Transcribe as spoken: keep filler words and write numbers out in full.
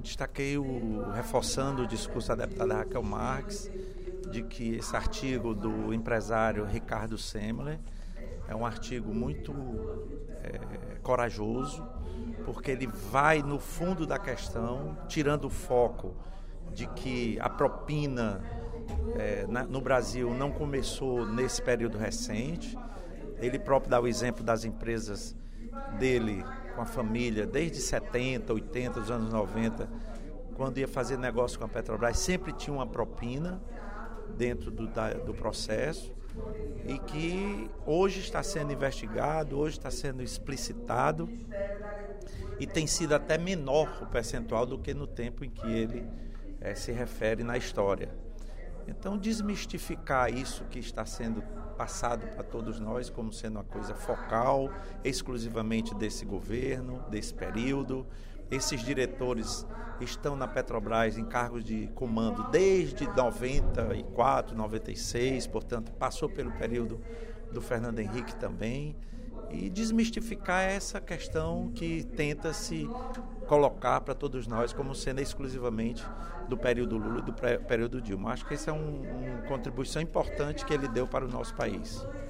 destaquei, o, reforçando o discurso da deputada Raquel Marques, de que esse artigo do empresário Ricardo Semler é um artigo muito é, corajoso, porque ele vai no fundo da questão, tirando o foco de que a propina é, na, no Brasil não começou nesse período recente. Ele próprio dá o exemplo das empresas dele com a família desde setenta, oitenta, dos anos noventa, quando ia fazer negócio com a Petrobras, sempre tinha uma propina dentro do, da, do processo, e que hoje está sendo investigado, hoje está sendo explicitado, e tem sido até menor o percentual do que no tempo em que ele é, se refere na história. Então, desmistificar isso que está sendo passado para todos nós como sendo uma coisa focal, exclusivamente desse governo, desse período. Esses diretores estão na Petrobras em cargos de comando desde noventa e quatro, noventa e seis, portanto, passou pelo período do Fernando Henrique também, e desmistificar essa questão que tenta se colocar para todos nós como sendo exclusivamente do período Lula e do período Dilma. Acho que essa é um, uma contribuição importante que ele deu para o nosso país.